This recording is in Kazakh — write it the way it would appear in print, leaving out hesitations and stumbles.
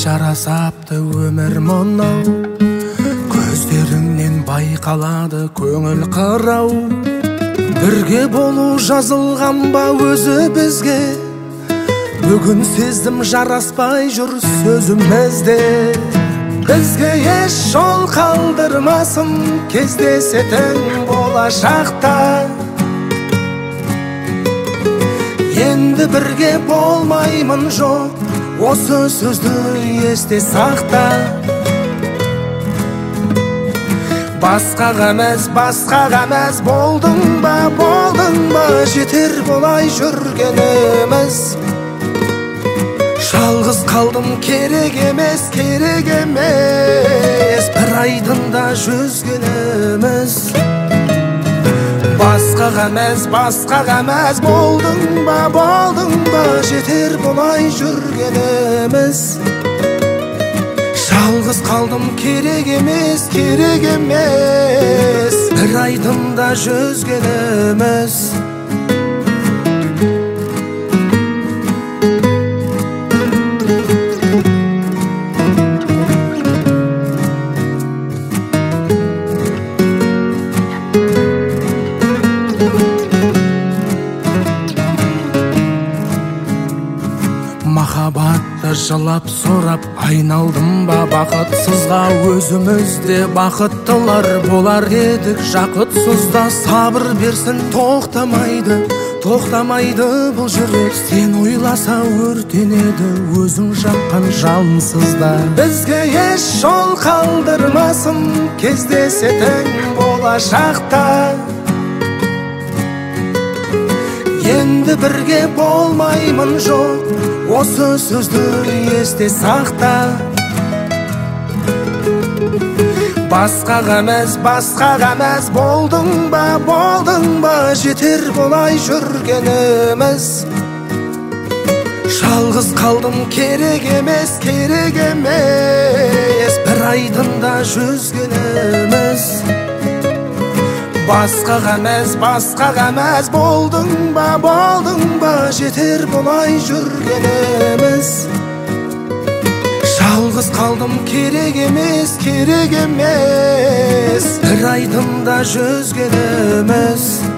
жарасапты өмір мынау, көздеріңнен байқалады көңіл қырау. Бірге болу жазылған ба өзі бізге, бүгін сездім жараспай жүр сөзімізде. Бізге еш жол қалдырмасын кездесетін болашақта. Енді бірге болмаймын жоқ, осы сөзді есте сақта. Басқаға әмәз болдың ба, жетер болай жүргеніміз. Жалғыз қалдым керек емес, бір айдында жүзгеніміз. Басқаға әмәз болдың ба, жетер болай жүргеніміз. Жалғыз қалдым керек емес, бір айдында жүзгеніміз. Махаббатты жылап сорап айналдым ба бақытсызға, өзімізде бақыттылар болар едік жақытсызда. Сабыр берсін тоқтамайды бұл жүрек, сен ойласа өртенеді өзің жаққан жалынсызда. Бізге еш жол қалдырмасын кездесетін болашақта. Енді бірге болмаймын жоқ, осы сөзді есте сақта. Басқаға әмәз болдың ба, жетер болай жүргеніміз. Жалғыз қалдым керек емес, бір айдында жүзгеніміз. Басқаға әмәз болдың ба, жетер болай жүргеніміз. Жалғыз қалдым керек емес, бір айдында жүзгеніміз.